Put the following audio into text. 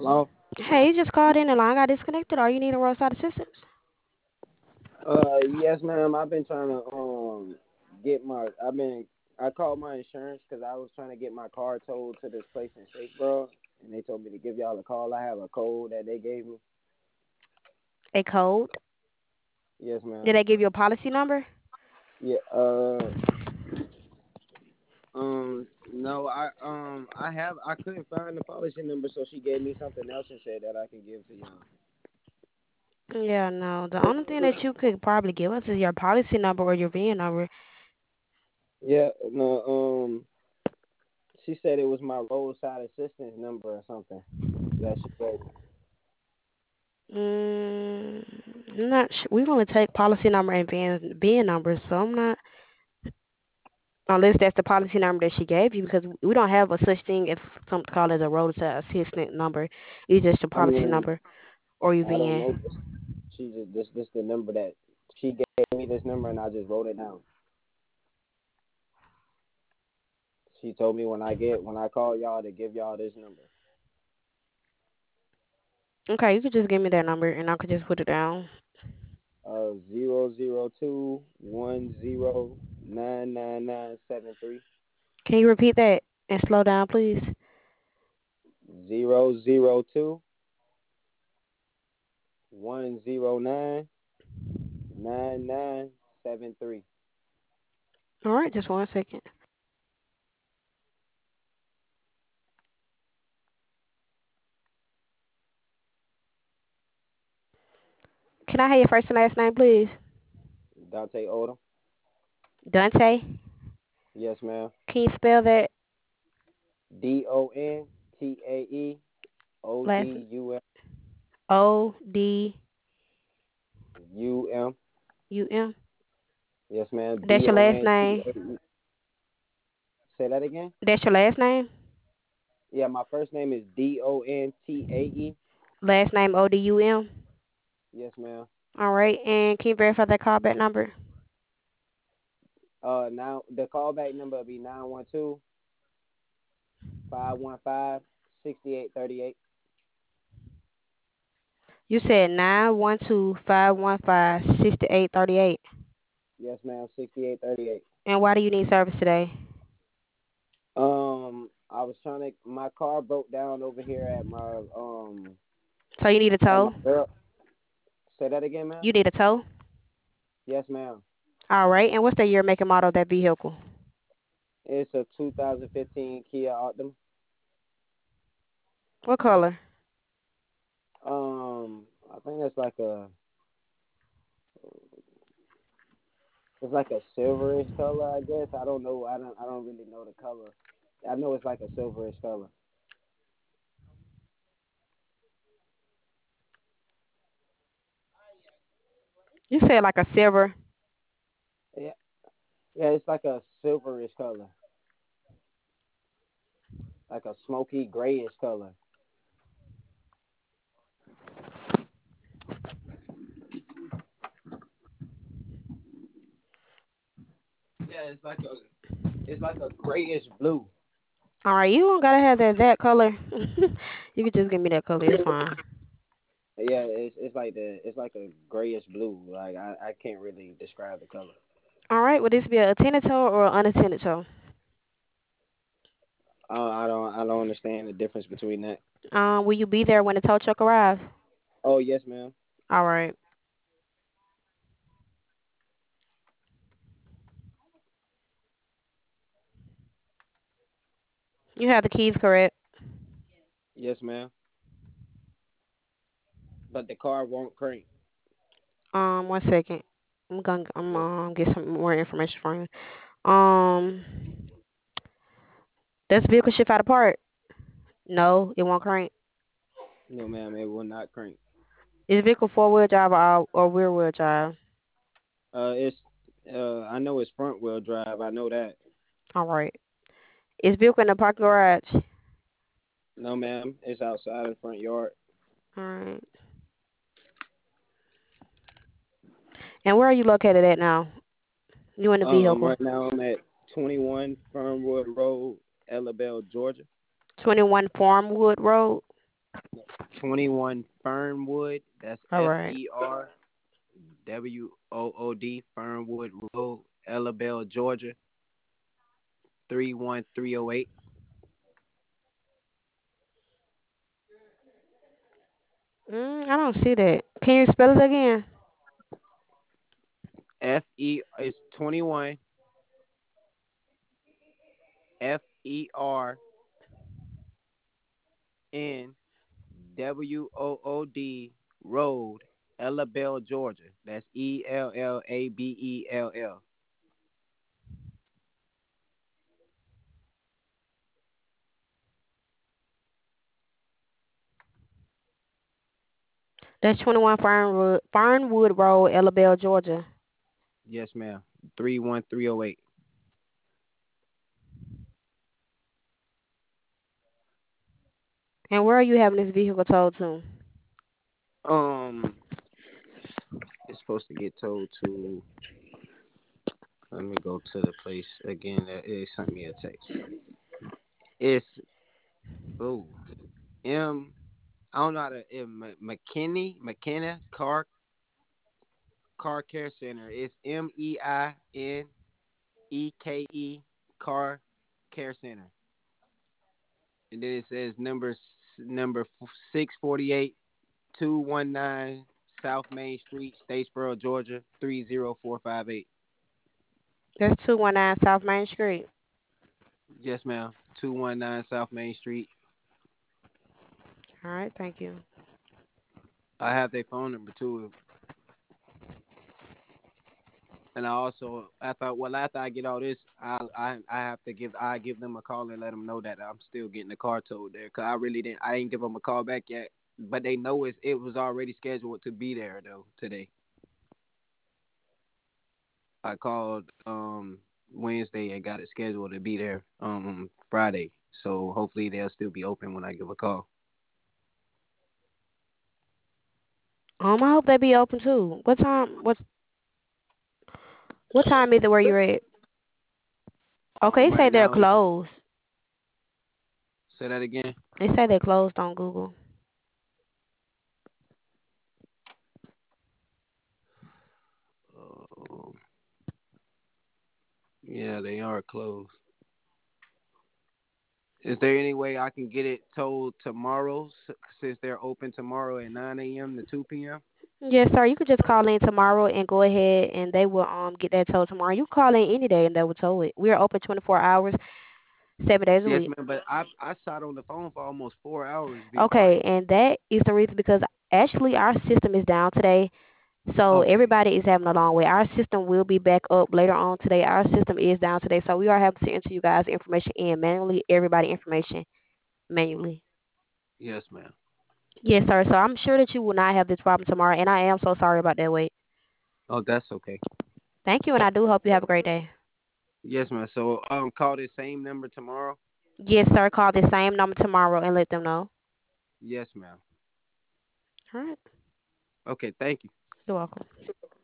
Hello? Hey, you just called in and line got disconnected. Are you needing roadside assistance? Yes, ma'am. I've been trying to get my. I called my insurance because I was trying to get my car towed to this place in Statesboro, and they told me to give y'all a call. I have a code that they gave me. A code? Yes, Did ma'am. they give you a policy number? Yeah. No. I couldn't find the policy number, so she gave me something else and said that I can give to y'all. Yeah, no. The only thing that you could probably give us is your policy number or your VIN number. Yeah. No. She said it was my roadside assistance number or something that she gave me. I'm not sure. We only take policy number and VIN numbers, so I'm not. Unless that's the policy number that she gave you, because we don't have a such thing as something called as a roadside assistant number. It's just your I policy mean, number or your I don't know. VIN. She just this the number that she gave me this number and I just wrote it down. She told me when I call y'all to give y'all this number. Okay, you could just give me that number and I could just put it down. 00210999973. Can you repeat that and slow down, please? 00210999973. All right, just 1 second. Can I have your first and last name, please? Dante Odom. Dante. Yes, ma'am. Can you spell that last DonTaeOdumUM. ODUM? Yes, ma'am. That's your last name. DonTae. Say that again. That's your last name. Yeah, my first name is Dontae. Last name ODUM. Yes, ma'am. All right, and can you verify that callback number? Now the callback number will be 912-515-6838. You said 912-515-6838. Yes, ma'am. 6838. And why do you need service today? I was trying to. My car broke down over here So you need a at my tow? girl. Say that again, ma'am. You need a tow? Yes, ma'am. All right, and what's the year, make, and model of that vehicle? It's a 2015 Kia Optima. What color? I think it's like a silverish color. I guess I don't know. I don't really know the color. I know it's like a silverish color. You said like a silver. Yeah, yeah, it's like a silverish color, like a smoky grayish color. Yeah, it's like a grayish blue. All right, you don't gotta have that color. You could just give me that color. It's fine. Yeah, it's like a grayish blue. Like I can't really describe the color. All right, would this be a attended tow or unattended tow? I don't understand the difference between that. Will you be there when the tow truck arrives? Oh yes, ma'am. All right. You have the keys, correct? Yes, ma'am. But the car won't crank. 1 second. I'm Yes. get some more information from you. Does the vehicle shift out apart? No, it won't crank. No, ma'am. It will not crank. Is the vehicle four wheel drive or rear wheel drive? It's I know it's front wheel drive. I know that. All right. Is the vehicle in the parking garage? No, ma'am. It's outside in the front yard. All right. And where are you located at now? You in the vehicle? Right now I'm at 21 Fernwood Road, Ellabelle, Georgia. 21 Farmwood Road. 21 Fernwood. That's All right. FERWOOD Fernwood Road, Ellabelle, Georgia 31308. I don't see that. Can you spell it again? FE is 21 FERNWOOD Road, Ellabelle, Georgia. That's ELLABELL. That's 21 Fernwood Road, Ellabelle, Georgia. Yes, ma'am. 31308. And where are you having this vehicle towed to? Um, it's supposed to get towed to. Let me go to the place again. That it sent me a text. It's oh M. I don't know how to. McKenna Car Care Center. It's MEINEKE Car Care Center. And then it says number 648 219 South Main Street, Statesboro, Georgia 30458. That's 219 South Main Street. Yes, ma'am. 219 South Main Street. All right, thank you. I have their phone number too. And I also after I get all this, I have to give them a call and let them know that I'm still getting the car towed there. Cause I didn't give them a call back yet, but they know it was already scheduled to be there though today. I called Wednesday and got it scheduled to be there Friday. So hopefully they'll still be open when I give a call. I hope they be open too. What time? What time is it where you're at? Okay, they say Right they're now, closed. say that again. They say they're closed on Google. Oh, yeah, they are closed. Is there any way I can get it told tomorrow since they're open tomorrow at 9 a.m. to 2 p.m.? Yes, sir. You could just call in tomorrow and go ahead, and they will get that towed tomorrow. You call in any day, and they will tow it. We are open 24 hours, 7 days a Yes, week. ma'am, but I sat on the phone for almost 4 hours before. Okay, and that is the reason because actually our system is down today, so Okay. everybody is having a long wait. Our system will be back up later on today. Our system is down today, so we are having to enter you guys' information in manually, everybody information manually. Yes, ma'am. Yes, sir. So I'm sure that you will not have this problem tomorrow, and I am so sorry about that wait. Oh, that's okay. Thank you, and I do hope you have a great day. Yes, ma'am. So call this same number tomorrow. Yes, sir. Call the same number tomorrow and let them know. Yes, ma'am. All right. Okay, thank you. You're welcome.